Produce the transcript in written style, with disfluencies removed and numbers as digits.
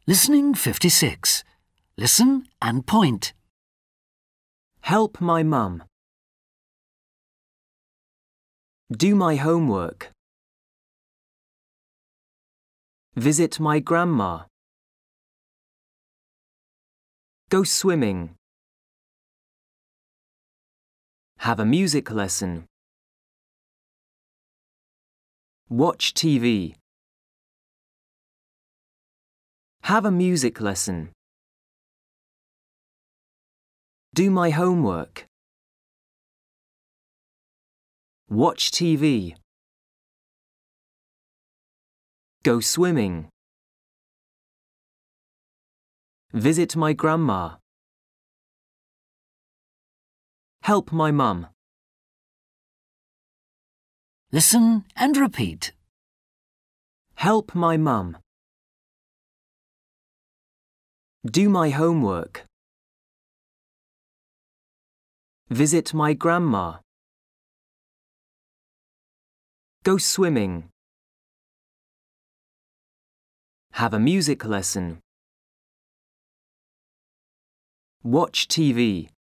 Listening 56. Listen and point. Help my mum. Do my homework. Visit my grandma. Go swimming. Have a music lesson. Watch TV. Have a music lesson. Do my homework. Watch TV. Go swimming. Visit my grandma. Help my mum. Listen and repeat. Help my mum. Do my homework. Visit my grandma. Go swimming. Have a music lesson. Watch TV.